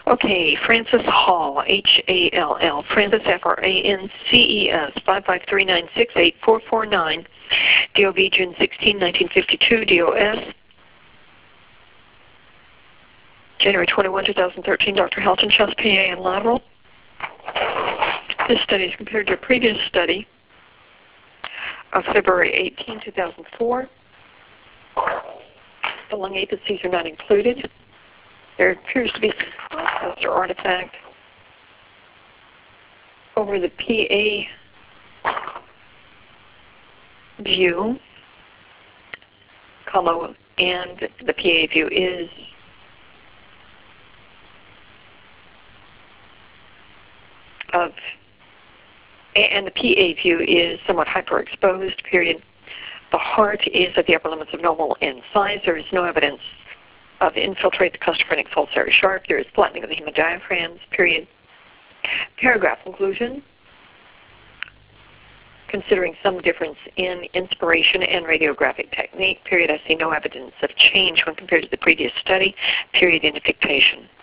Okay, Frances Hall, H-A-L-L, Frances, F-R-A-N-C-E-S, 553968449, DOV June 16, 1952, DOS, January 21, 2013, Dr. Halton, chest, PA, and lateral. This study is compared to a previous study of February 18, 2004. The lung apices are not included. There appears to be some process or artifact over the PA view, and the PA view is and the PA view is somewhat hyperexposed, period. The heart is at the upper limits of normal in size. There is no evidence of infiltrate the costophrenic false area sharp. There is flattening of the hemodiaphragms, period. Paragraph conclusion. Considering some difference in inspiration and radiographic technique, period, I see no evidence of change when compared to the previous study, period, into dictation.